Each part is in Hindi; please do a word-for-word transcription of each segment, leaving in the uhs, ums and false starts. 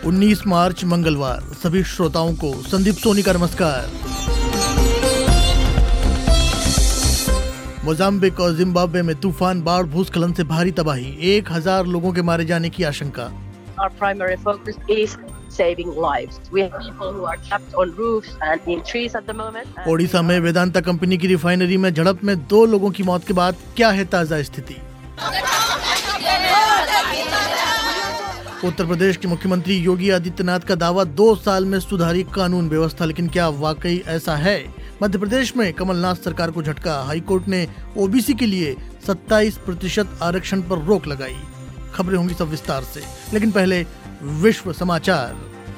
उन्नीस मार्च मंगलवार। सभी श्रोताओं को संदीप सोनी का नमस्कार। मोजाम्बिक और जिम्बाब्वे में तूफान, बाढ़, भूस्खलन से भारी तबाही, एक हजार लोगों के मारे जाने की आशंका। Our primary focus is saving lives. We have people who are trapped on roofs and in trees at the moment. Odisha में वेदांता कंपनी की रिफाइनरी में झड़प में दो लोगों की मौत के बाद क्या है ताजा स्थिति। उत्तर प्रदेश के मुख्यमंत्री योगी आदित्यनाथ का दावा, दो साल में सुधारी कानून व्यवस्था, लेकिन क्या वाकई ऐसा है? मध्य प्रदेश में कमलनाथ सरकार को झटका, हाईकोर्ट ने ओबीसी के लिए सत्ताईस प्रतिशत आरक्षण पर रोक लगाई। खबरें होंगी सब विस्तार से, लेकिन पहले विश्व समाचार।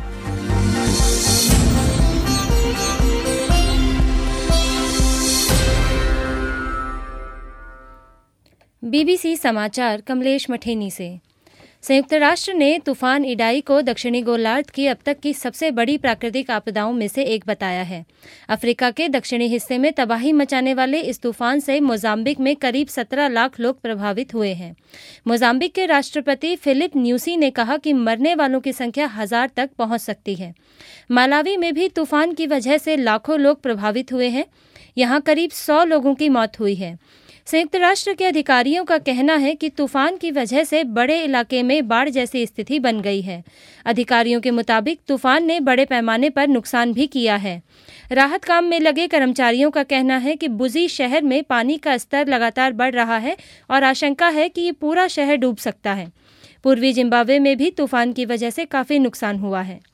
बीबीसी समाचार कमलेश मठेनी से। संयुक्त राष्ट्र ने तूफान इडाई को दक्षिणी गोलार्ध की अब तक की सबसे बड़ी प्राकृतिक आपदाओं में से एक बताया है। अफ्रीका के दक्षिणी हिस्से में तबाही मचाने वाले इस तूफान से मोजाम्बिक में करीब सत्रह लाख लोग प्रभावित हुए हैं। मोजाम्बिक के राष्ट्रपति फिलिप न्यूसी ने कहा कि मरने वालों की संख्या हजार तक पहुंच सकती है। मालावी में भी तूफान की वजह से लाखों लोग प्रभावित हुए हैं। यहाँ करीब सौ लोगों की मौत हुई है। संयुक्त राष्ट्र के अधिकारियों का कहना है कि तूफान की वजह से बड़े इलाके में बाढ़ जैसी स्थिति बन गई है। अधिकारियों के मुताबिक तूफान ने बड़े पैमाने पर नुकसान भी किया है। राहत काम में लगे कर्मचारियों का कहना है कि बुजी शहर में पानी का स्तर लगातार बढ़ रहा है और आशंका है कि ये पूरा शहर डूब सकता है। पूर्वी जिम्बाब्वे में भी तूफान की वजह से काफ़ी नुकसान हुआ है।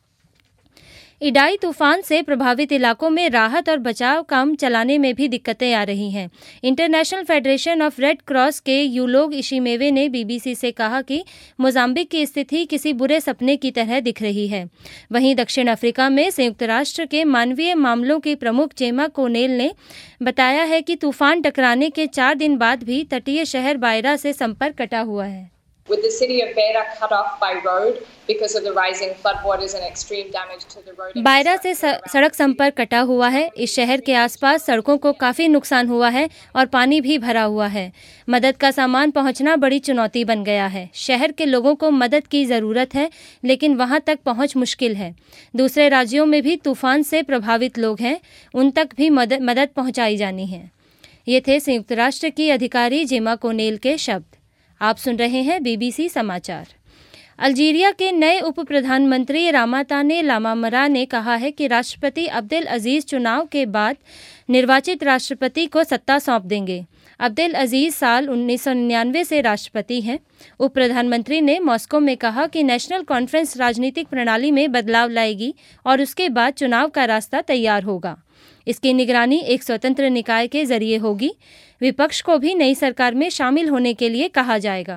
इडाई तूफान से प्रभावित इलाकों में राहत और बचाव काम चलाने में भी दिक्कतें आ रही हैं। International Federation of Red Cross के यूलोग इशिमेवे ने बीबीसी से कहा कि मोजाम्बिक की स्थिति किसी बुरे सपने की तरह दिख रही है। वहीं दक्षिण अफ्रीका में संयुक्त राष्ट्र के मानवीय मामलों की प्रमुख जेमा कोनेल ने बताया है कि तूफान टकराने के चार दिन बाद भी तटीय शहर बायरा से संपर्क कटा हुआ है। With the city of Beira cut off by road because of the rising floodwaters and extreme damage to the road. बायरा से सड़क संपर्क कटा हुआ है। इस शहर के आसपास सड़कों को काफ़ी नुकसान हुआ है और पानी भी भरा हुआ है। मदद का सामान पहुंचना बड़ी चुनौती बन गया है। शहर के लोगों को मदद की ज़रूरत है, लेकिन वहां तक पहुंच मुश्किल है। दूसरे राज्यों में भी तूफान से प्रभावित लोग हैं, उन तक भी मदद मदद पहुँचाई जानी है। ये थे संयुक्त राष्ट्र की अधिकारी जेमा कोनेल के शब्द। आप सुन रहे हैं बीबीसी समाचार। अल्जीरिया के नए उप प्रधानमंत्री रामाताने लामामरा ने कहा है कि राष्ट्रपति अब्देल अजीज चुनाव के बाद निर्वाचित राष्ट्रपति को सत्ता सौंप देंगे। अब्देल अजीज साल उन्नीस सौ निन्यानवे से राष्ट्रपति हैं। उप प्रधानमंत्री ने मॉस्को में कहा कि नेशनल कॉन्फ्रेंस राजनीतिक प्रणाली में बदलाव लाएगी और उसके बाद चुनाव का रास्ता तैयार होगा। इसकी निगरानी एक स्वतंत्र निकाय के जरिए होगी। विपक्ष को भी नई सरकार में शामिल होने के लिए कहा जाएगा।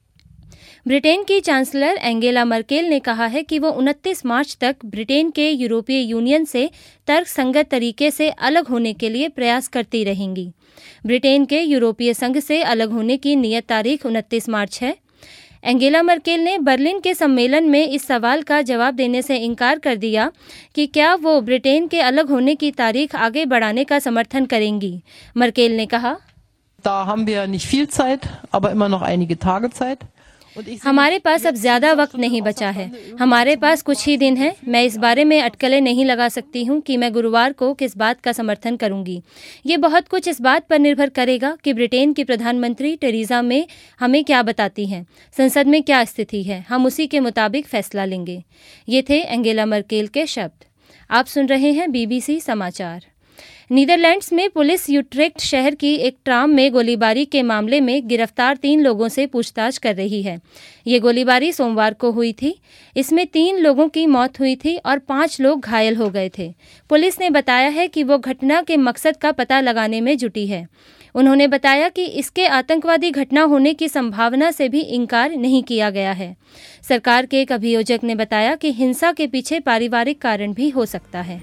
ब्रिटेन की चांसलर एंगेला मर्केल ने कहा है कि वो उनतीस मार्च तक ब्रिटेन के यूरोपीय यूनियन से तर्कसंगत तरीके से अलग होने के लिए प्रयास करती रहेंगी। ब्रिटेन के यूरोपीय संघ से अलग होने की नियत तारीख उनतीस मार्च है। एंगेला मर्केल ने बर्लिन के सम्मेलन में इस सवाल का जवाब देने से इनकार कर दिया कि क्या वो ब्रिटेन के अलग होने की तारीख आगे बढ़ाने का समर्थन करेंगी। मर्केल ने कहा, Da haben wir nicht viel Zeit, aber immer noch einige Tage Zeit. हमारे पास अब ज्यादा वक्त नहीं बचा है। हमारे पास कुछ ही दिन है। मैं इस बारे में अटकलें नहीं लगा सकती हूँ कि मैं गुरुवार को किस बात का समर्थन करूँगी। ये बहुत कुछ इस बात पर निर्भर करेगा कि ब्रिटेन की प्रधानमंत्री टेरेसा मे हमें क्या बताती हैं, संसद में क्या स्थिति है। हम उसी के मुताबिक फैसला लेंगे। ये थे एंगेला मर्केल के शब्द। आप सुन रहे हैं बीबीसी समाचार। नीदरलैंड्स में पुलिस यूट्रेक्ट शहर की एक ट्राम में गोलीबारी के मामले में गिरफ्तार तीन लोगों से पूछताछ कर रही है। ये गोलीबारी सोमवार को हुई थी। इसमें तीन लोगों की मौत हुई थी और पांच लोग घायल हो गए थे। पुलिस ने बताया है कि वो घटना के मकसद का पता लगाने में जुटी है। उन्होंने बताया कि इसके आतंकवादी घटना होने की संभावना से भी इनकार नहीं किया गया है। सरकार के एक अभियोजक ने बताया कि हिंसा के पीछे पारिवारिक कारण भी हो सकता है।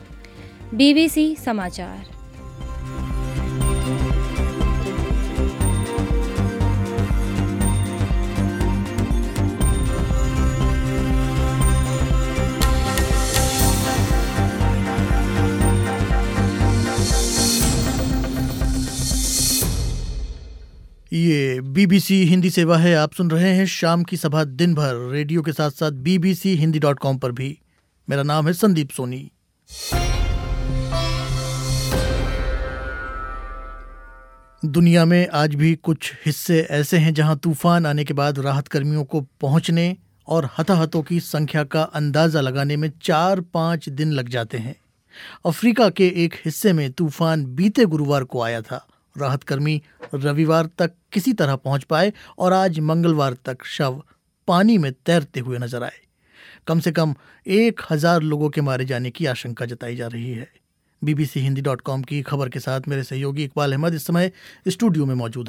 बीबीसी समाचार। ये ये बीबीसी हिंदी सेवा है। आप सुन रहे हैं शाम की सभा दिन भर रेडियो के साथ साथ बीबीसी हिंदी डॉट कॉम पर भी। मेरा नाम है संदीप सोनी। दुनिया में आज भी कुछ हिस्से ऐसे हैं जहां तूफान आने के बाद राहत कर्मियों को पहुंचने और हताहतों की संख्या का अंदाजा लगाने में चार पांच दिन लग जाते हैं। अफ्रीका के एक हिस्से में तूफान बीते गुरुवार को आया था। राहत कर्मी रविवार तक किसी तरह पहुंच पाए और आज मंगलवार तक शव पानी में तैरते हुए नजर आए। कम से कम एक हजार लोगों के मारे जाने की आशंका जताई जा रही है। बीबीसी हिंदी डॉट कॉम की खबर के साथ मेरे सहयोगी इकबाल अहमद इस समय स्टूडियो में मौजूद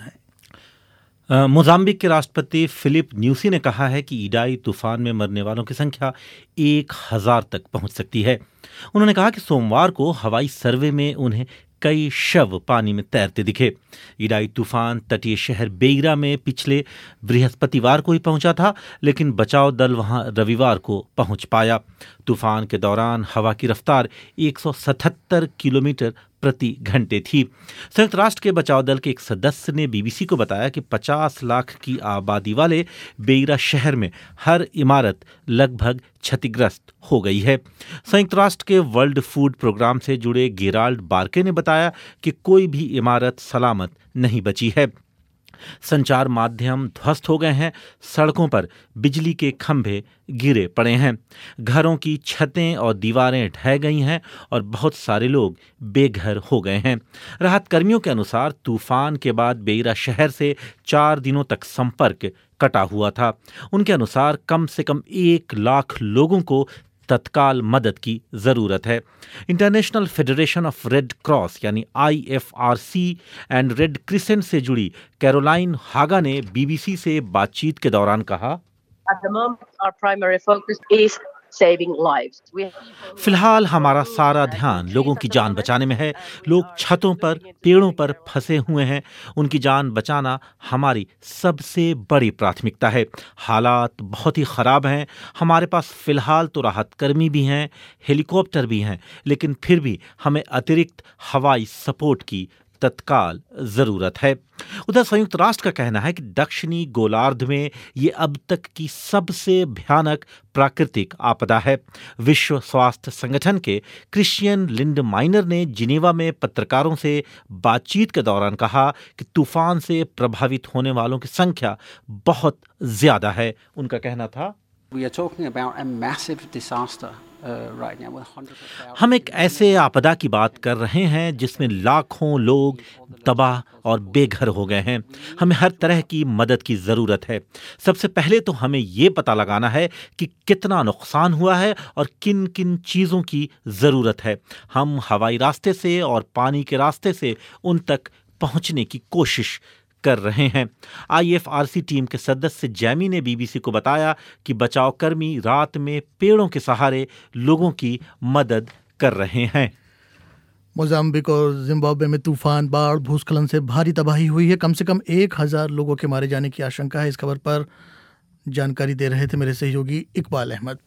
हैं। मोजाम्बिक के राष्ट्रपति फिलिप न्यूसी ने कहा है कि इडाई तूफान में मरने वालों की संख्या एक हजार तक पहुंच सकती है। उन्होंने कहा कि सोमवार को हवाई सर्वे में उन्हें कई शव पानी में तैरते दिखे। इडाई तूफान तटीय शहर बेइरा में पिछले बृहस्पतिवार को ही पहुंचा था, लेकिन बचाव दल वहां रविवार को पहुंच पाया। तूफान के दौरान हवा की रफ्तार एक सौ सतहत्तर किलोमीटर प्रति घंटे थी। संयुक्त राष्ट्र के बचाव दल के एक सदस्य ने बीबीसी को बताया कि पचास लाख की आबादी वाले बेइरा शहर में हर इमारत लगभग क्षतिग्रस्त हो गई है। संयुक्त राष्ट्र के वर्ल्ड फूड प्रोग्राम से जुड़े गेराल्ड बार्के ने बताया कि कोई भी इमारत सलामत नहीं बची है। संचार माध्यम ध्वस्त हो गए हैं, सड़कों पर बिजली के खंभे गिरे पड़े हैं, घरों की छतें और दीवारें ढह गई हैं और बहुत सारे लोग बेघर हो गए हैं। राहत कर्मियों के अनुसार तूफान के बाद बेइरा शहर से चार दिनों तक संपर्क कटा हुआ था। उनके अनुसार कम से कम एक लाख लोगों को तत्काल मदद की जरूरत है। International Federation of Red Cross यानी I F R C and Red Crescent से जुड़ी कैरोलाइन हागा ने बीबीसी से बातचीत के दौरान कहा, At the moment, our primary focus is saving lives. We have people- फिलहाल हमारा सारा ध्यान लोगों की जान बचाने में है। लोग छतों पर, पेड़ों पर फंसे हुए हैं। उनकी जान बचाना हमारी सबसे बड़ी प्राथमिकता है। हालात बहुत ही खराब हैं। हमारे पास फिलहाल तो राहत कर्मी भी हैं, हेलीकॉप्टर भी हैं, लेकिन फिर भी हमें अतिरिक्त हवाई सपोर्ट की तत्काल जरूरत है। उधर संयुक्त राष्ट्र का कहना है कि दक्षिणी गोलार्ध में ये अब तक की सबसे भयानक प्राकृतिक आपदा है। विश्व स्वास्थ्य संगठन के क्रिश्चियन लिंडमाइनर ने जिनेवा में पत्रकारों से बातचीत के दौरान कहा कि तूफान से प्रभावित होने वालों की संख्या बहुत ज्यादा है। उनका कहना था, We are talking about a massive disaster uh, right now with hundreds of thousands. हम एक ऐसे आपदा की बात कर रहे हैं जिसमें लाखों लोग तबाह और बेघर हो गए हैं। हमें हर तरह की मदद की ज़रूरत है। सबसे पहले तो हमें ये पता लगाना है कि कितना नुकसान हुआ है और किन किन चीज़ों की ज़रूरत है। हम हवाई रास्ते से और पानी के रास्ते से उन तक पहुंचने की कोशिश कर रहे हैं। I F R C team के सदस्य जैमी ने बीबीसी को बताया कि बचाव कर्मी रात में पेड़ों के सहारे लोगों की मदद कर रहे हैं। मोजाम्बिक और जिम्बाब्वे में तूफान, बाढ़, भूस्खलन से भारी तबाही हुई है। कम से कम एक हजार लोगों के मारे जाने की आशंका है। इस खबर पर जानकारी दे रहे थे मेरे सहयोगी इकबाल अहमद।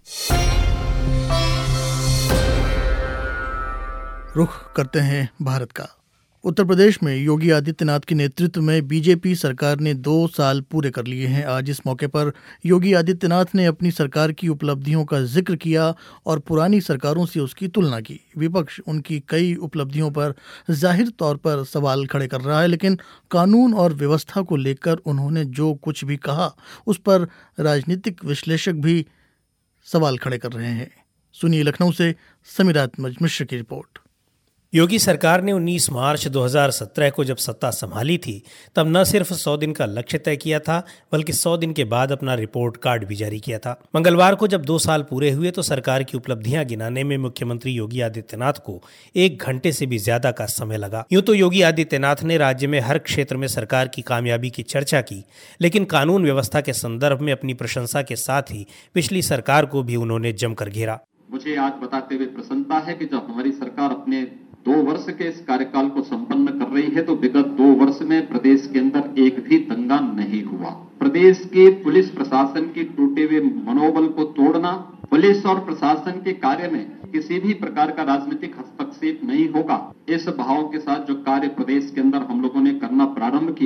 रुख करते हैं भारत का। उत्तर प्रदेश में योगी आदित्यनाथ के नेतृत्व में बीजेपी सरकार ने दो साल पूरे कर लिए हैं। आज इस मौके पर योगी आदित्यनाथ ने अपनी सरकार की उपलब्धियों का जिक्र किया और पुरानी सरकारों से उसकी तुलना की। विपक्ष उनकी कई उपलब्धियों पर जाहिर तौर पर सवाल खड़े कर रहा है, लेकिन कानून और व्यवस्था को लेकर उन्होंने जो कुछ भी कहा उस पर राजनीतिक विश्लेषक भी सवाल खड़े कर रहे हैं। सुनिए लखनऊ से समीरात मिश्र की रिपोर्ट। योगी सरकार ने उन्नीस मार्च दो हज़ार सत्रह को जब सत्ता संभाली थी तब न सिर्फ सौ दिन का लक्ष्य तय किया था बल्कि सौ दिन के बाद अपना रिपोर्ट कार्ड भी जारी किया था। मंगलवार को जब दो साल पूरे हुए तो सरकार की उपलब्धियां गिनाने में मुख्यमंत्री योगी आदित्यनाथ को एक घंटे से भी ज्यादा का समय लगा। यूं तो योगी आदित्यनाथ ने राज्य में हर क्षेत्र में सरकार की कामयाबी की चर्चा की, लेकिन कानून व्यवस्था के संदर्भ में अपनी प्रशंसा के साथ ही पिछली सरकार को भी उन्होंने जमकर घेरा। मुझे आज बताते हुए प्रसन्नता है कि जब हमारी सरकार अपने दो वर्ष के इस कार्यकाल को संपन्न कर रही है तो विगत दो वर्ष में प्रदेश के अंदर एक भी दंगा नहीं हुआ। प्रदेश के पुलिस प्रशासन की टूटे हुए मनोबल को तोड़ना, पुलिस और प्रशासन के कार्य में किसी भी प्रकार का राजनीतिक हस्तक्षेप नहीं होगा, इस भाव के साथ जो कार्य प्रदेश के अंदर हम लोगों ने करना प्रारंभ किया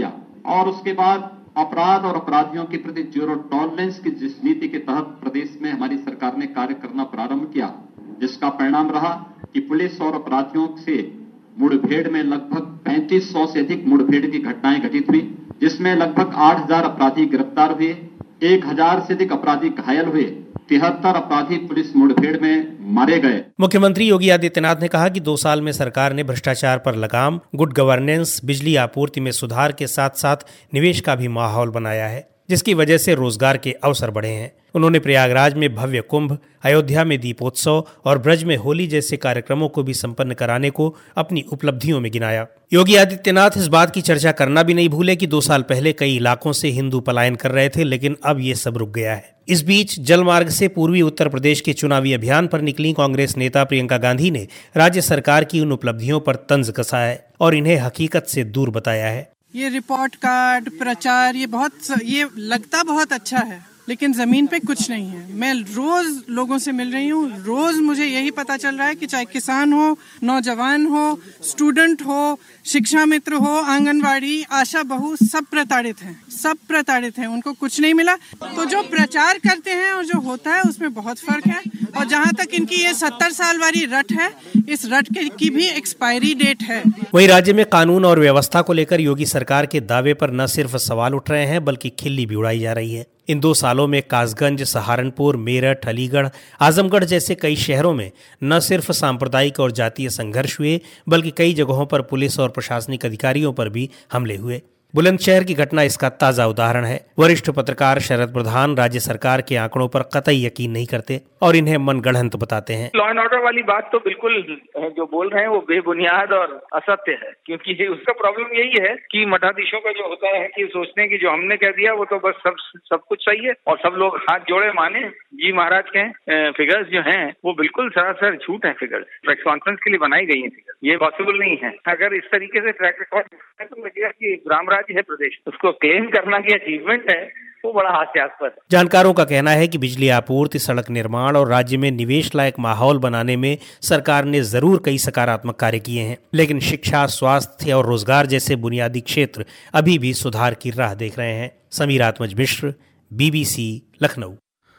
और उसके बाद अपराध और अपराधियों के प्रति जीरो टॉलरेंस की जिस नीति के तहत प्रदेश में हमारी सरकार ने कार्य करना प्रारंभ किया, जिसका परिणाम रहा कि पुलिस और अपराधियों से मुठभेड़ में लगभग पैंतीस सौ से अधिक मुठभेड़ की घटनाएं घटित हुई, जिसमें लगभग आठ हजार अपराधी गिरफ्तार हुए, एक हजार से अधिक अपराधी घायल हुए, तिहत्तर अपराधी पुलिस मुठभेड़ में मारे गए। मुख्यमंत्री योगी आदित्यनाथ ने कहा कि दो साल में सरकार ने भ्रष्टाचार पर लगाम, गुड गवर्नेंस, बिजली आपूर्ति में सुधार के साथ साथ निवेश का भी माहौल बनाया है, जिसकी वजह से रोजगार के अवसर बढ़े हैं। उन्होंने प्रयागराज में भव्य कुंभ, अयोध्या में दीपोत्सव और ब्रज में होली जैसे कार्यक्रमों को भी संपन्न कराने को अपनी उपलब्धियों में गिनाया। योगी आदित्यनाथ इस बात की चर्चा करना भी नहीं भूले कि दो साल पहले कई इलाकों से हिंदू पलायन कर रहे थे, लेकिन अब ये सब रुक गया है। इस बीच जलमार्ग से पूर्वी उत्तर प्रदेश के चुनावी अभियान पर निकली कांग्रेस नेता प्रियंका गांधी ने राज्य सरकार की उन उपलब्धियों पर तंज कसा है और इन्हें हकीकत से दूर बताया है। ये रिपोर्ट कार्ड, प्रचार, ये बहुत ये लगता बहुत अच्छा है, लेकिन जमीन पे कुछ नहीं है। मैं रोज लोगों से मिल रही हूँ, रोज मुझे यही पता चल रहा है कि चाहे किसान हो, नौजवान हो, स्टूडेंट हो, शिक्षा मित्र हो, आंगनवाड़ी, आशा बहू, सब प्रताड़ित हैं, सब प्रताड़ित हैं, उनको कुछ नहीं मिला। तो जो प्रचार करते हैं और जो होता है उसमें बहुत फर्क है। और जहाँ तक इनकी ये सत्तर साल वाली रट है, इस रट की भी एक्सपायरी डेट है। वहीं राज्य में कानून और व्यवस्था को लेकर योगी सरकार के दावे पर न सिर्फ सवाल उठ रहे हैं, बल्कि खिल्ली भी उड़ाई जा रही है। इन दो सालों में कासगंज, सहारनपुर, मेरठ, अलीगढ़, आजमगढ़ जैसे कई शहरों में न सिर्फ सांप्रदायिक और जातीय संघर्ष हुए, बल्कि कई जगहों पर पुलिस और प्रशासनिक अधिकारियों पर भी हमले हुए। बुलंदशहर की घटना इसका ताजा उदाहरण है। वरिष्ठ पत्रकार शरद प्रधान राज्य सरकार के आंकड़ों पर कतई यकीन नहीं करते और इन्हें मनगढ़ंत बताते हैं। लॉ एंड ऑर्डर वाली बात तो बिल्कुल जो बोल रहे हैं वो बेबुनियाद और असत्य है, क्योंकि उसका प्रॉब्लम यही है कि मठाधीशों का जो होता है कि सोचने की जो हमने कह दिया वो तो बस सब सब कुछ सही है और सब लोग हाथ जोड़े माने। जी महाराज के फिगर्स जो हैं वो बिल्कुल सरासर झूठ है। फिगर्स प्रेस कॉन्फ्रेंस के लिए बनाई गई है, फिगर्स ये पॉसिबल नहीं है। अगर इस तरीके से ट्रैक रिकॉर्ड है तो लगेगा कि ग्राम राज्य है प्रदेश, उसको क्लेम करना की अचीवमेंट है वो बड़ा हास्यास्पद है। जानकारों का कहना है कि बिजली आपूर्ति, सड़क निर्माण और राज्य में निवेश लायक माहौल बनाने में सरकार ने जरूर कई सकारात्मक कार्य किए हैं, लेकिन शिक्षा, स्वास्थ्य और रोजगार जैसे बुनियादी क्षेत्र अभी भी सुधार की राह देख रहे हैं। समीर आत्मज मिश्र, बीबीसी, लखनऊ।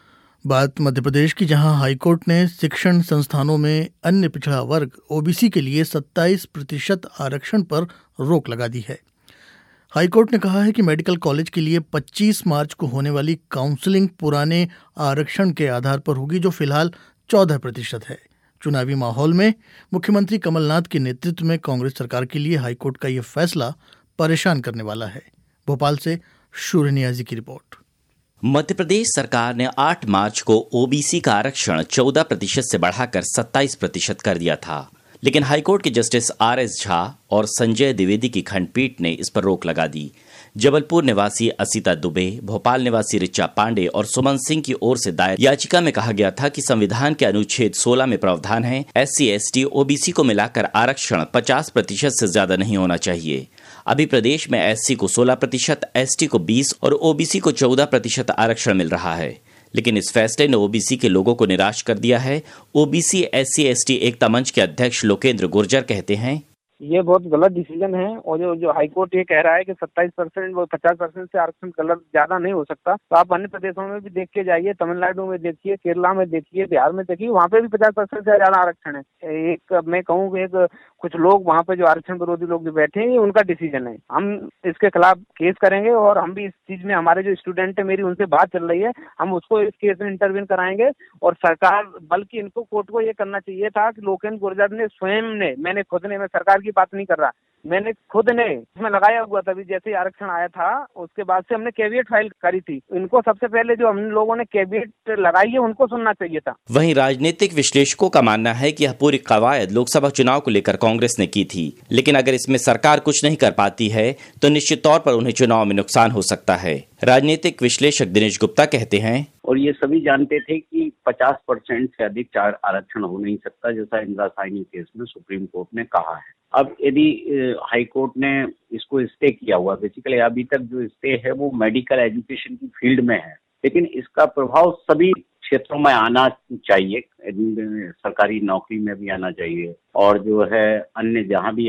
बात मध्य प्रदेश की, जहां हाईकोर्ट ने शिक्षण संस्थानों में अन्य पिछड़ा वर्ग ओबीसी के लिए सत्ताईस प्रतिशत आरक्षण पर रोक लगा दी है। हाईकोर्ट ने कहा है कि मेडिकल कॉलेज के लिए पच्चीस मार्च को होने वाली काउंसलिंग पुराने आरक्षण के आधार पर होगी, जो फिलहाल चौदह प्रतिशत है। चुनावी माहौल में मुख्यमंत्री कमलनाथ के नेतृत्व में कांग्रेस सरकार के लिए हाईकोर्ट का यह फैसला परेशान करने वाला है। भोपाल से शूर्य नियाजी की रिपोर्ट। मध्य प्रदेश सरकार ने आठ मार्च को ओबीसी का आरक्षण चौदह प्रतिशत से बढ़ाकर सत्ताईस प्रतिशत कर दिया था, लेकिन हाईकोर्ट के जस्टिस आर एस झा और संजय द्विवेदी की खंडपीठ ने इस पर रोक लगा दी। जबलपुर निवासी असीता दुबे, भोपाल निवासी रिचा पांडे और सुमन सिंह की ओर से दायर याचिका में कहा गया था कि संविधान के अनुच्छेद सोलह में प्रावधान है, एससी, एसटी, ओबीसी को मिलाकर आरक्षण पचास प्रतिशत से ज्यादा नहीं होना चाहिए। अभी प्रदेश में एससी को सोलह प्रतिशत, एसटी को बीस और ओबीसी को चौदह प्रतिशत आरक्षण मिल रहा है, लेकिन इस फैसले ने ओबीसी के लोगों को निराश कर दिया है। ओबीसी एससी एसटी एकता मंच के अध्यक्ष लोकेंद्र गुर्जर कहते हैं, ये बहुत गलत डिसीजन है और जो जो हाईकोर्ट ये कह रहा है कि सत्ताईस परसेंट वो पचास परसेंट से आरक्षण गलत ज्यादा नहीं हो सकता, तो आप अन्य प्रदेशों में भी देख के जाइए, तमिलनाडु में देखिए, केरला में देखिए, बिहार में देखिए, वहाँ पे भी पचास परसेंट से ज्यादा आरक्षण है। एक मैं कहूँ एक कुछ लोग वहाँ पे जो आरक्षण विरोधी लोग जो बैठे हैं, ये उनका डिसीजन है। हम इसके खिलाफ केस करेंगे और हम भी इस चीज में, हमारे जो स्टूडेंट है, मेरी उनसे बात चल रही है, हम उसको इस केस में इंटरवीन कराएंगे। और सरकार, बल्कि इनको कोर्ट को ये करना चाहिए था कि लोकेंद्र गुर्जर ने स्वयं ने, मैंने खुद ने, मैं सरकार की बात नहीं कर रहा, मैंने खुद ने इसमें लगाया हुआ था। जैसे आरक्षण आया था उसके बाद से हमने कैविएट फाइल करी थी। इनको सबसे पहले जो हम लोगों ने कैविएट लगाई है उनको सुनना चाहिए था। वहीं राजनीतिक विश्लेषकों का मानना है कि यह पूरी कवायद लोकसभा चुनाव को लेकर कांग्रेस ने की थी, लेकिन अगर इसमें सरकार कुछ नहीं कर पाती है तो निश्चित तौर पर उन्हें चुनाव में नुकसान हो सकता है। राजनीतिक विश्लेषक दिनेश गुप्ता कहते हैं, और ये सभी जानते थे कि पचास परसेंट से अधिक चार आरक्षण हो नहीं सकता, जैसा इंदिरा साइनी केस में सुप्रीम कोर्ट ने कहा है। अब यदि हाई कोर्ट ने इसको स्टे किया हुआ, बेसिकली अभी तक जो स्टे है वो मेडिकल एजुकेशन की फील्ड में है, लेकिन इसका प्रभाव सभी क्षेत्रों में आना चाहिए, सरकारी नौकरी में भी आना चाहिए और जो है अन्य जहां भी आप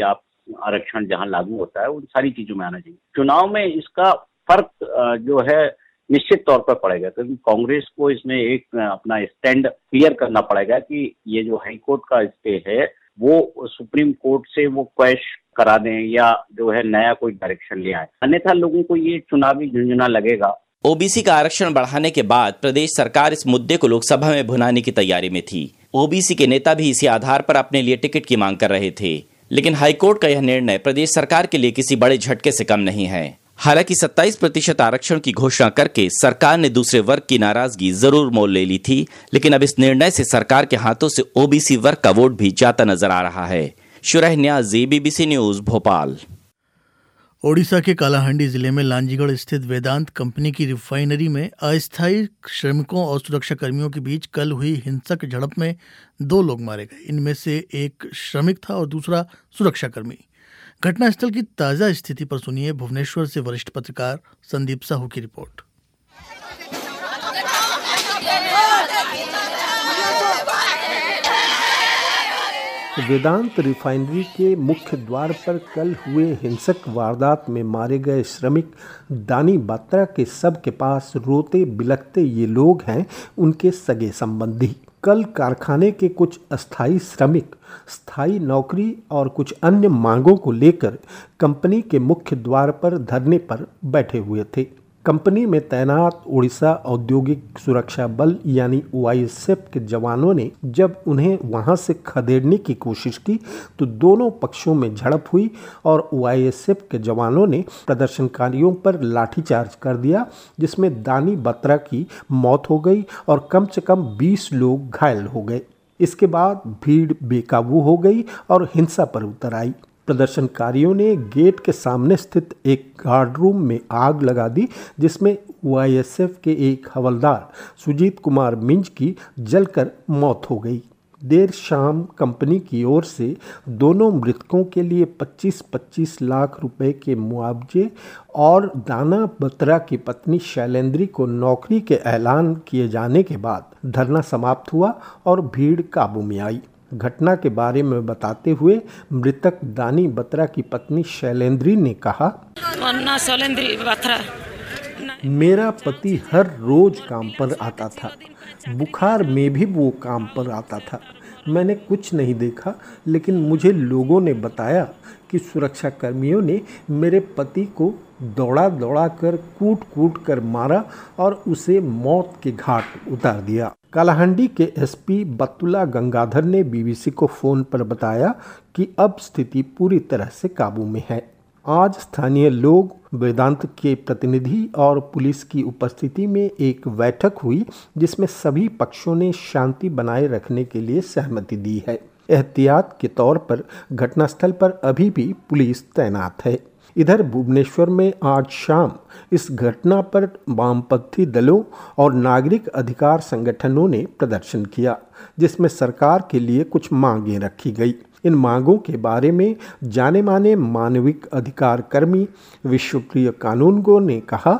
आरक्षण जहां लागू होता है उन सारी चीजों में आना चाहिए। चुनाव में इसका फर्क जो है निश्चित तौर पर पड़ेगा, क्योंकि कांग्रेस को इसमें एक अपना स्टैंड क्लियर करना पड़ेगा कि ये जो हाई कोर्ट का स्टे है वो सुप्रीम कोर्ट से वो क्वैश करा दें या जो है नया कोई डायरेक्शन ले आए, अन्यथा लोगों को ये चुनावी झुंझुना लगेगा। ओबीसी का आरक्षण बढ़ाने के बाद प्रदेश सरकार इस मुद्दे को लोकसभा में भुनाने की तैयारी में थी। ओबीसी के नेता भी इसी आधार पर अपने लिए टिकट की मांग कर रहे थे, लेकिन हाईकोर्ट का यह निर्णय प्रदेश सरकार के लिए किसी बड़े झटके से कम नहीं है। हालांकि सत्ताईस प्रतिशत आरक्षण की घोषणा करके सरकार ने दूसरे वर्ग की नाराजगी जरूर मोल ले ली थी, लेकिन अब इस निर्णय से सरकार के हाथों से ओबीसी वर्ग का वोट भी जाता नजर आ रहा है। Shuraih Niazi, BBC news, Bhopal. ओडिशा के कालाहांडी जिले में लांजीगढ़ स्थित वेदांत कंपनी की रिफाइनरी में अस्थायी श्रमिकों और सुरक्षा कर्मियों के बीच कल हुई हिंसक झड़प में दो लोग मारे गए। इनमें से एक श्रमिक था और दूसरा सुरक्षाकर्मी। घटनास्थल की ताजा स्थिति पर सुनिए भुवनेश्वर से वरिष्ठ पत्रकार संदीप साहू की रिपोर्ट। वेदांत रिफाइनरी के मुख्य द्वार पर कल हुए हिंसक वारदात में मारे गए श्रमिक दानी बात्रा के शव के पास रोते बिलखते ये लोग हैं उनके सगे संबंधी। कल कारखाने के कुछ अस्थायी श्रमिक स्थायी नौकरी और कुछ अन्य मांगों को लेकर कंपनी के मुख्य द्वार पर धरने पर बैठे हुए थे। कंपनी में तैनात उड़ीसा औद्योगिक सुरक्षा बल यानी ओ आई एस एफ के जवानों ने जब उन्हें वहां से खदेड़ने की कोशिश की तो दोनों पक्षों में झड़प हुई और ओ आई एस एफ के जवानों ने प्रदर्शनकारियों पर लाठीचार्ज कर दिया, जिसमें दानी बत्रा की मौत हो गई और कम से कम बीस लोग घायल हो गए। इसके बाद भीड़ बेकाबू हो गई और हिंसा पर उतर आई। प्रदर्शनकारियों ने गेट के सामने स्थित एक गार्ड रूम में आग लगा दी, जिसमें ओ आई एस एफ के एक हवलदार सुजीत कुमार मिंज की जलकर मौत हो गई। देर शाम कंपनी की ओर से दोनों मृतकों के लिए पच्चीस पच्चीस लाख रुपए के मुआवजे और दाना बत्रा की पत्नी शैलेंद्री को नौकरी के ऐलान किए जाने के बाद धरना समाप्त हुआ और भीड़ काबू में आई। घटना के बारे में बताते हुए मृतक दानी बत्रा की पत्नी शैलेंद्री ने कहा, मेरा पति हर रोज काम पर आता था, बुखार में भी वो काम पर आता था। मैंने कुछ नहीं देखा, लेकिन मुझे लोगों ने बताया कि सुरक्षा कर्मियों ने मेरे पति को दौड़ा दौड़ा कर कूट कूट कर मारा और उसे मौत के घाट उतार दिया। कालाहांडी के एस पी बत्तुला गंगाधर ने बी बी सी को फोन पर बताया कि अब स्थिति पूरी तरह से काबू में है। आज स्थानीय लोग, वेदांत के प्रतिनिधि और पुलिस की उपस्थिति में एक बैठक हुई, जिसमें सभी पक्षों ने शांति बनाए रखने के लिए सहमति दी है। एहतियात के तौर पर घटनास्थल पर अभी भी पुलिस तैनात है। इधर भुवनेश्वर में आज शाम इस घटना पर वामपंथी दलों और नागरिक अधिकार संगठनों ने प्रदर्शन किया, जिसमें सरकार के लिए कुछ मांगें रखी गई। इन मांगों के बारे में जाने माने मानविक अधिकार कर्मी विश्वप्रिय कानूनगो ने कहा,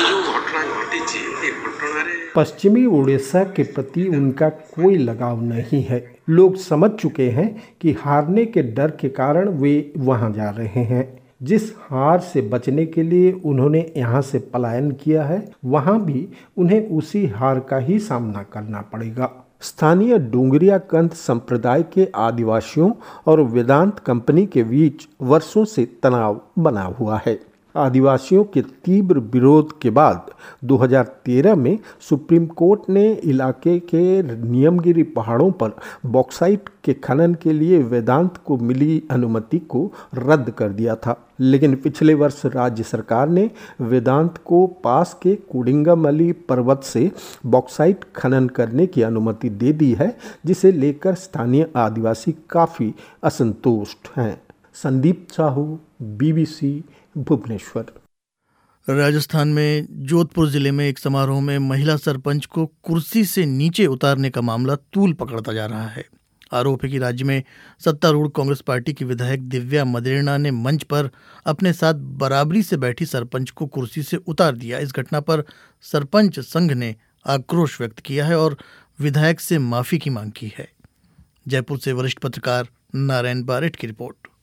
पश्चिमी उड़ीसा के प्रति उनका कोई लगाव नहीं है। लोग समझ चुके हैं कि हारने के डर के कारण वे वहां जा रहे हैं। जिस हार से बचने के लिए उन्होंने यहाँ से पलायन किया है, वहाँ भी उन्हें उसी हार का ही सामना करना पड़ेगा। स्थानीय डोंगरिया कंथ संप्रदाय के आदिवासियों और वेदांत कंपनी के बीच वर्षों से तनाव बना हुआ है। आदिवासियों के तीव्र विरोध के बाद दो हज़ार तेरह में सुप्रीम कोर्ट ने इलाके के नियमगिरी पहाड़ों पर बॉक्साइट के खनन के लिए वेदांत को मिली अनुमति को रद्द कर दिया था, लेकिन पिछले वर्ष राज्य सरकार ने वेदांत को पास के कुडिंगामली पर्वत से बॉक्साइट खनन करने की अनुमति दे दी है, जिसे लेकर स्थानीय आदिवासी काफ़ी असंतुष्ट हैं। Sandeep Sahu, B B C, Bhubaneswar. Rajasthan में जोधपुर जिले में एक समारोह में महिला सरपंच को कुर्सी से नीचे उतारने का मामला तूल पकड़ता जा रहा है। आरोप है कि राज्य में सत्तारूढ़ कांग्रेस पार्टी की विधायक दिव्या मदेरणा ने मंच पर अपने साथ बराबरी से बैठी सरपंच को कुर्सी से उतार दिया। इस घटना पर सरपंच संघ ने आक्रोश व्यक्त किया है और विधायक से माफी की मांग की है। जयपुर से वरिष्ठ पत्रकार नारायण बारेट की रिपोर्ट।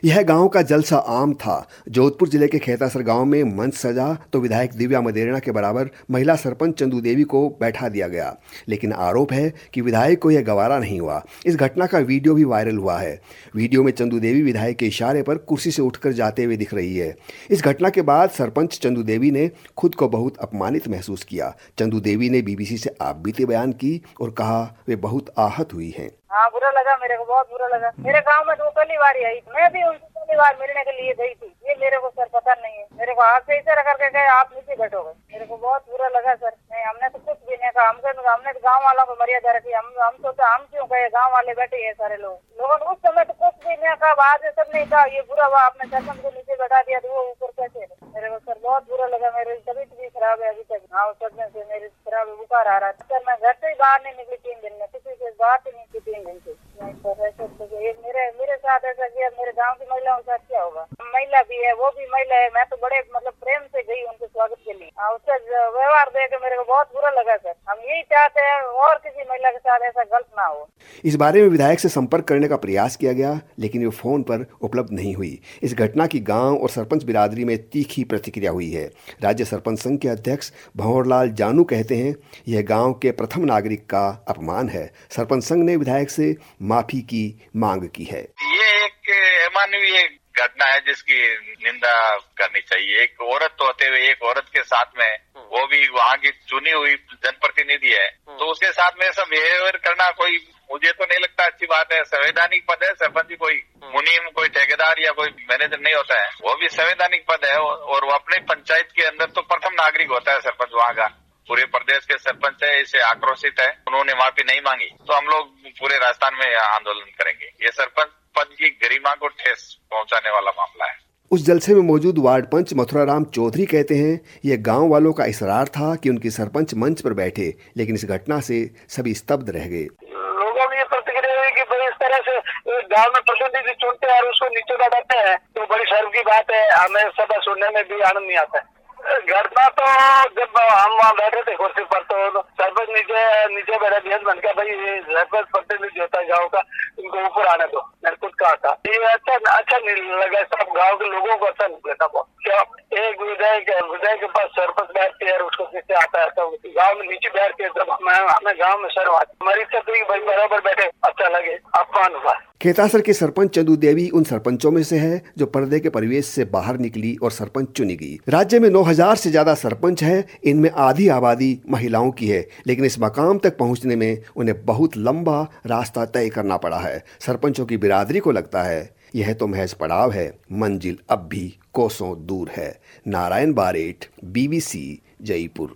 यह गांव का जलसा आम था। जोधपुर जिले के खेतासर गांव में मंच सजा तो विधायक दिव्या मदेरणा के बराबर महिला सरपंच चंदू देवी को बैठा दिया गया, लेकिन आरोप है कि विधायक को यह गवारा नहीं हुआ। इस घटना का वीडियो भी वायरल हुआ है। वीडियो में चंदू देवी विधायक के इशारे पर कुर्सी से उठकर जाते हुए दिख रही है। इस घटना के बाद सरपंच चंदू देवी ने खुद को बहुत अपमानित महसूस किया। चंदू देवी ने बीबीसी से आपबीती बयान की और कहा वे बहुत आहत हुई हैं। हाँ, बुरा लगा, मेरे को बहुत बुरा लगा। मेरे गांव में तो पहली बार आई, मैं भी उनसे पहली बार मिलने के लिए गई थी। ये मेरे को सर पता नहीं है, मेरे को हाथ से इशारा करके गए आप नीचे बैठोगे। मेरे को बहुत बुरा लगा सर। नहीं, हमने तो कुछ भी नहीं कहा। हमने हमने तो गाँव वालों को मर्यादा रखी। हम हम सोचा हम क्यों कहे, गाँव वाले बैठे हैं सारे लोग। लोगों ने उस समय तो कुछ भी नहीं कहा, बाद में सब नहीं कहा ये बुरा हुआ, आपने सरपंच को नीचे बैठा दिया तो वो ऊपर कैसे। मेरे को सर बहुत बुरा लगा। मेरी तबीयत भी खराब है अभी तक। हाँ, सदमे से मेरी खराब बुखार आ रहा है सर। मैं घर से ही बाहर नहीं निकली तीन दिन में, किसी से बात ही नहीं की तीन दिन से। नहीं सर, ऐसा ये मेरे मेरे साथ ऐसा किया, मेरे गांव की महिलाओं के साथ क्या होगा। महिला भी है, वो भी महिला है। मैं तो बड़े मतलब प्रेम से गई उनके स्वागत के लिए। हाँ, उसका व्यवहार देख के मेरे को बहुत बुरा लगा सर। हम यही चाहते हैं और किसी महिला के साथ ऐसा गलत ना हो। इस बारे में विधायक से संपर्क करने का प्रयास किया गया, लेकिन वे फोन पर उपलब्ध नहीं हुई। इस घटना की गांव और सरपंच बिरादरी में तीखी प्रतिक्रिया हुई है। राज्य सरपंच संघ के अध्यक्ष भंवरलाल जानू कहते हैं, यह गांव के प्रथम नागरिक का अपमान है। सरपंच संघ ने विधायक से माफी की मांग की है। ये एक अमानवीय घटना है जिसकी निंदा करनी चाहिए। एक औरत तो होते हुए एक औरत के साथ में, वो भी वहाँ की चुनी हुई जनप्रतिनिधि है, तो उसके साथ में सब बिहेवियर करना कोई मुझे तो नहीं लगता अच्छी बात है। संवैधानिक पद है सरपंच जी, कोई मुनीम कोई ठेकेदार या कोई मैनेजर नहीं होता है। वो भी संवैधानिक पद है और वो अपने पंचायत के अंदर तो प्रथम नागरिक होता है सरपंच वहाँ का। पूरे प्रदेश के सरपंच है, इससे आक्रोशित है। उन्होंने माफी नहीं मांगी तो हम लोग पूरे राजस्थान में आंदोलन करेंगे। ये सरपंच पद की गरिमा को ठेस पहुंचाने वाला मामला है। उस जलसे में मौजूद वार्ड पंच मथुराराम चौधरी कहते हैं, यह गांव वालों का इसरार था कि उनकी सरपंच मंच पर बैठे, लेकिन इस घटना से सभी स्तब्ध रह गए। लोगों में ये प्रतिक्रिया हुई कि भाई इस तरह से गांव में प्रतिनिधि चुनते हैं और उसको नीचे बैठाते हैं तो बड़ी शर्म की बात है। हमें सब सुनने में भी आनंद नहीं आता है। घटना तो जब हम वहाँ बैठे थे कुर्सी पर तो सरपंच नीचे नीचे बैठे दिया, बन गया भाई ये सरपंच प्रतिनिधि होता है गाँव का, इनको ऊपर आने दो। मैंने खुद कहा था ये अच्छा अच्छा नहीं लगा, सब गाँव के लोगों को अच्छा नहीं लगा। क्या एक विधायक विधायक के पास सरपंच बैठती है और उसको नीचे आता है तो गाँव में नीचे बैठते है, जब हमें हमें गाँव में शर्म आती। हमारी इच्छा थी भाई बराबर बैठे, अच्छा लगे, अपमान हुआ। खेतासर के सरपंच चंदू देवी उन सरपंचों में से है जो पर्दे के परिवेश से बाहर निकली और सरपंच चुनी गई। राज्य में नौ हजार से ज्यादा सरपंच हैं, इनमें आधी आबादी महिलाओं की है, लेकिन इस मकाम तक पहुंचने में उन्हें बहुत लंबा रास्ता तय करना पड़ा है। सरपंचों की बिरादरी को लगता है यह तो महज पड़ाव है, मंजिल अब भी कोसों दूर है। नारायण बारेट, बीबीसी, जयपुर।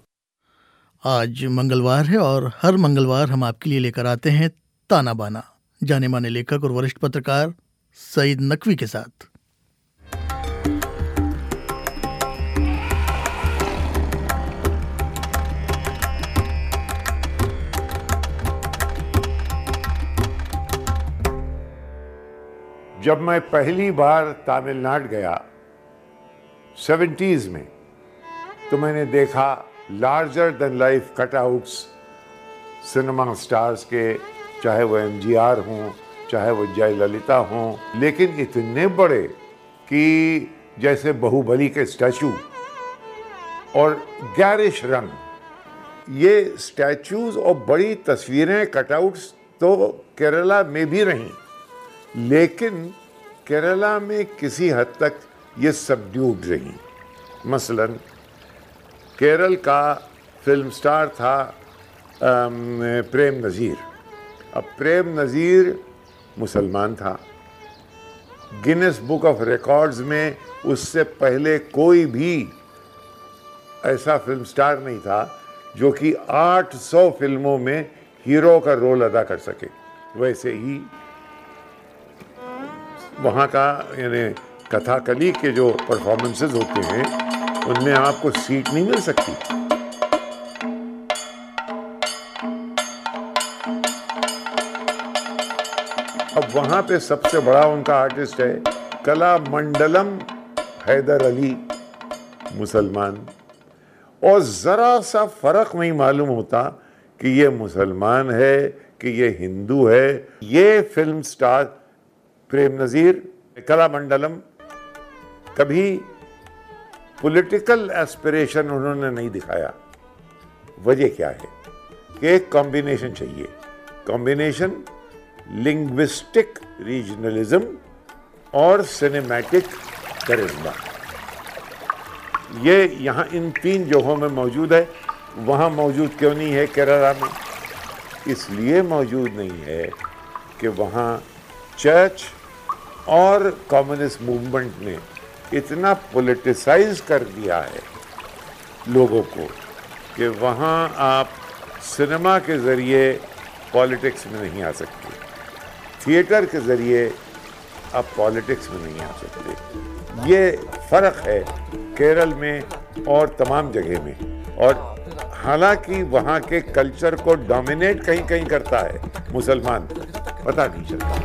आज मंगलवार है और हर मंगलवार हम आपके लिए लेकर आते हैं ताना बाना, जाने माने लेखक और वरिष्ठ पत्रकार सईद नकवी के साथ। जब मैं पहली बार तमिलनाडु गया सेवेंटीज़ में, तो मैंने देखा larger than life cutouts cinema stars के, चाहे वो एमजीआर हों, चाहे वो जयललिता हों, लेकिन इतने बड़े कि जैसे बाहुबली के स्टैचू और गैरिश रंग। ये स्टैचूज और बड़ी तस्वीरें कटआउट्स तो केरला में भी रहीं, लेकिन केरला में किसी हद तक ये सबड्यूड रही। मसलन केरल का फिल्म स्टार था प्रेम नज़ीर। अब प्रेम नज़ीर मुसलमान था। गिनेस बुक ऑफ रिकॉर्ड्स में उससे पहले कोई भी ऐसा फिल्म स्टार नहीं था जो कि आठ सौ फिल्मों में हीरो का रोल अदा कर सके। वैसे ही वहाँ का यानी कथाकली के जो परफॉर्मेंसेस होते हैं उनमें आपको सीट नहीं मिल सकती। अब वहाँ पे सबसे बड़ा उनका आर्टिस्ट है कला मंडलम हैदर अली, मुसलमान, और ज़रा सा फ़र्क नहीं मालूम होता कि ये मुसलमान है कि ये हिंदू है। ये फिल्म स्टार प्रेम नज़ीर कलामंडलम कभी पॉलिटिकल एस्पिरेशन उन्होंने नहीं दिखाया। वजह क्या है कि एक कॉम्बिनेशन चाहिए, कॉम्बिनेशन लिंग्विस्टिक रीजनलिज्म और सिनेमैटिक करिश्मा। ये यहाँ इन तीन जगहों में मौजूद है। वहाँ मौजूद क्यों नहीं है केरला में? इसलिए मौजूद नहीं है कि वहाँ चर्च और कम्युनिस्ट मूवमेंट ने इतना पॉलिटिसाइज कर दिया है लोगों को कि वहाँ आप सिनेमा के ज़रिए पॉलिटिक्स में नहीं आ सकते, थिएटर के ज़रिए आप पॉलिटिक्स में नहीं आ सकते। ये फ़र्क है केरल में और तमाम जगह में। और हालांकि वहाँ के कल्चर को डोमिनेट कहीं कहीं करता है मुसलमान, पता नहीं चलता।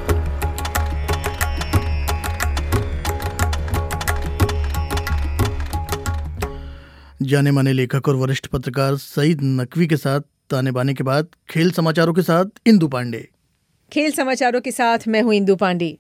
जाने माने लेखक और वरिष्ठ पत्रकार सईद नकवी के साथ ताने बाने के बाद खेल समाचारों के साथ इंदु पांडे। खेल समाचारों के साथ मैं हूं इंदु पांडे।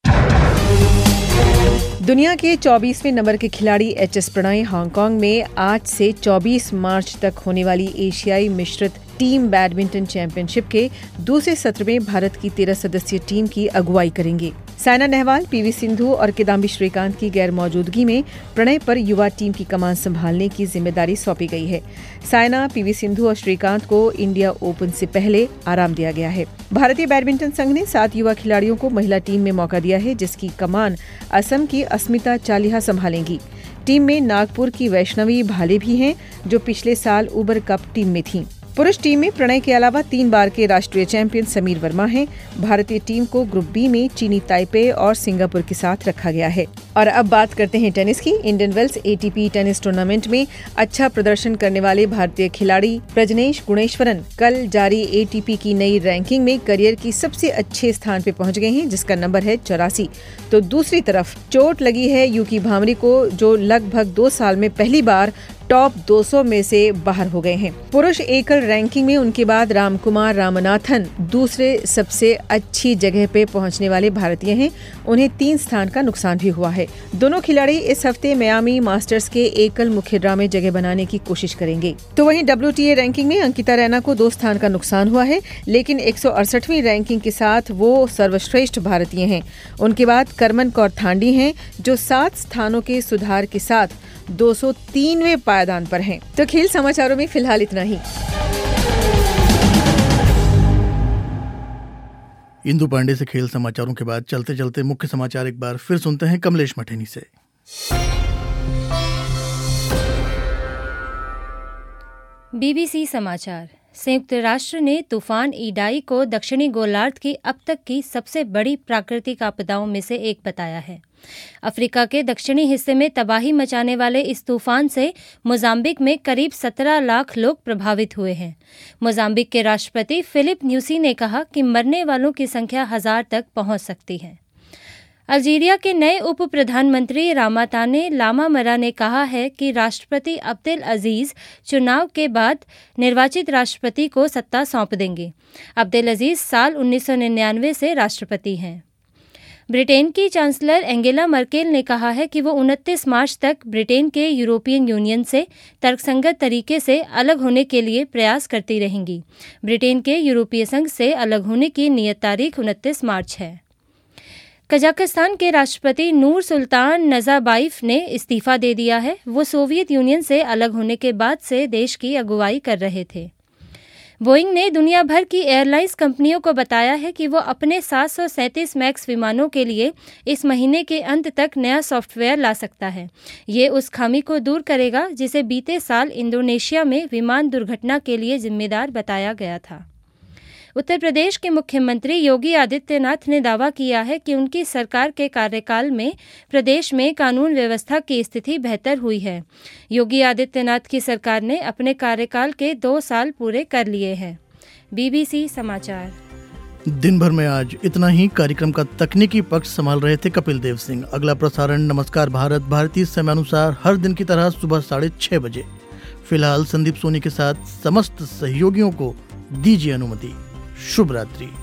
दुनिया के चौबीसवें नंबर के खिलाड़ी एच एस प्रणय हांगकांग में आज से चौबीस मार्च तक होने वाली एशियाई मिश्रित टीम बैडमिंटन चैंपियनशिप के दूसरे सत्र में भारत की तेरह सदस्यीय टीम की अगुवाई करेंगे। साइना नेहवाल, पीवी सिंधु और किदाम्बी श्रीकांत की गैर मौजूदगी में प्रणय पर युवा टीम की कमान संभालने की जिम्मेदारी सौंपी गई है। साइना, पीवी सिंधु और श्रीकांत को इंडिया ओपन से पहले आराम दिया गया है। भारतीय बैडमिंटन संघ ने सात युवा खिलाड़ियों को महिला टीम में मौका दिया है, जिसकी कमान असम की अस्मिता चालिहा संभालेंगी। टीम में नागपुर की वैष्णवी भाले भी हैं, जो पिछले साल उबर कप टीम में थीं। पुरुष टीम में प्रणय के अलावा तीन बार के राष्ट्रीय चैंपियन समीर वर्मा हैं। भारतीय टीम को ग्रुप बी में चीनी ताइपे और सिंगापुर के साथ रखा गया है। और अब बात करते हैं टेनिस की। Indian Wells ATP tennis tournament में अच्छा प्रदर्शन करने वाले भारतीय खिलाड़ी प्रजनेश गुणेश्वरन कल जारी एटीपी की नई रैंकिंग में करियर की सबसे अच्छे स्थान पे पहुंच गए हैं, जिसका नंबर है चौरासी। तो दूसरी तरफ चोट लगी है यूकी भामरी को, जो लगभग दो साल में पहली बार टॉप दो सौ में से बाहर हो गए हैं। पुरुष एकल रैंकिंग में उनके बाद रामकुमार रामनाथन दूसरे सबसे अच्छी जगह पे पहुंचने वाले भारतीय हैं। उन्हें तीन स्थान का नुकसान भी हुआ है। दोनों खिलाड़ी इस हफ्ते मियामी मास्टर्स के एकल मुख्य ड्रॉ में जगह बनाने की कोशिश करेंगे। तो वहीं डब्ल्यूटीए रैंकिंग में अंकिता रैना को दो स्थान का नुकसान हुआ है, लेकिन एक सौ अड़सठवीं रैंकिंग के साथ वो सर्वश्रेष्ठ भारतीय हैं। उनके बाद करमन कौर थांडी हैं, जो सात स्थानों के सुधार के साथ दो सौ तीनवें पायदान पर हैं। तो खेल समाचारों में फिलहाल इतना ही। इंदु पांडे से खेल समाचारों के बाद चलते चलते मुख्य समाचार एक बार फिर सुनते हैं कमलेश मठेनी से। बीबीसी समाचार। संयुक्त राष्ट्र ने तूफान ईडाई को दक्षिणी गोलार्ध की अब तक की सबसे बड़ी प्राकृतिक आपदाओं में से एक बताया है। अफ्रीका के दक्षिणी हिस्से में तबाही मचाने वाले इस तूफान से मोजाम्बिक में करीब सत्रह लाख लोग प्रभावित हुए हैं। मोजाम्बिक के राष्ट्रपति फिलिप न्यूसी ने कहा कि मरने वालों की संख्या हजार तक पहुंच सकती है। अल्जीरिया के नए उप प्रधानमंत्री रामाताने लामामरा ने कहा है कि राष्ट्रपति अब्देल अजीज चुनाव के बाद निर्वाचित राष्ट्रपति को सत्ता सौंप देंगे। अब्देल अजीज साल उन्नीस सौ निन्यानवे से राष्ट्रपति हैं। ब्रिटेन की चांसलर एंगेला मर्केल ने कहा है कि वो उनतीस मार्च तक ब्रिटेन के यूरोपियन यूनियन से तर्कसंगत तरीके से अलग होने के लिए प्रयास करती रहेंगी। ब्रिटेन के यूरोपीय संघ से अलग होने की नियत तारीख उनतीस मार्च है। कजाकिस्तान के राष्ट्रपति नूर सुल्तान नज़ारबायेव ने इस्तीफा दे दिया है। वो सोवियत यूनियन से अलग होने के बाद से देश की अगुवाई कर रहे थे। बोइंग ने दुनिया भर की एयरलाइंस कंपनियों को बताया है कि वो अपने सात सौ सैंतीस मैक्स विमानों के लिए इस महीने के अंत तक नया सॉफ्टवेयर ला सकता है। ये उस खामी को दूर करेगा जिसे बीते साल इंडोनेशिया में विमान दुर्घटना के लिए जिम्मेदार बताया गया था। उत्तर प्रदेश के मुख्यमंत्री योगी आदित्यनाथ ने दावा किया है कि उनकी सरकार के कार्यकाल में प्रदेश में कानून व्यवस्था की स्थिति बेहतर हुई है। योगी आदित्यनाथ की सरकार ने अपने कार्यकाल के दो साल पूरे कर लिए हैं। बीबीसी समाचार। दिन भर में आज इतना ही। कार्यक्रम का तकनीकी पक्ष संभाल रहे थे कपिल देव सिंह। अगला प्रसारण नमस्कार भारत भारतीय समयानुसार हर दिन की तरह सुबह साढ़े छह बजे। फिलहाल संदीप सोनी के साथ समस्त सहयोगियों को दीजिए अनुमति। शुभ रात्रि।